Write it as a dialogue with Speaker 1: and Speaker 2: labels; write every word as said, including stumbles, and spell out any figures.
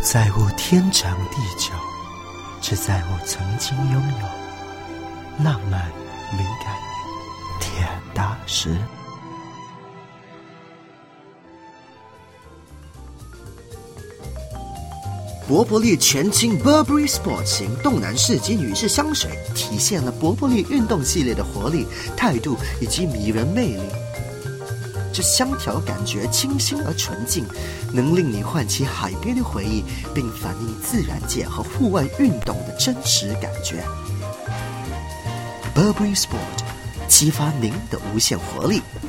Speaker 1: 在乎天长地久，只在乎曾经拥有浪漫敏感甜大师。
Speaker 2: 伯伯利全新 Burberry Sport 型动男士及女士香水，体现了伯伯利运动系列的活力、态度以及迷人魅力。这香调感觉清新而纯净，能令你唤起海边的回忆，并反映自然界和户外运动的真实感觉。Burberry Sport 激发您的无限活力。